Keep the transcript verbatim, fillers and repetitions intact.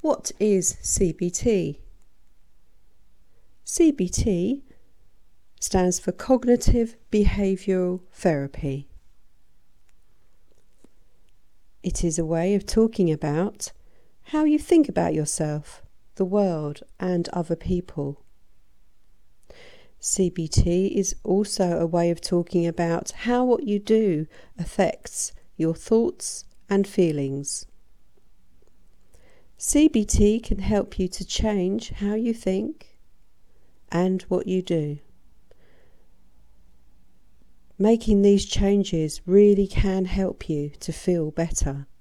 What is C B T? C B T stands for Cognitive Behavioural Therapy. It is a way of talking about how you think about yourself, the world, and other people. C B T is also a way of talking about how what you do affects your thoughts and feelings. C B T can help you to change how you think and what you do. Making these changes really can help you to feel better.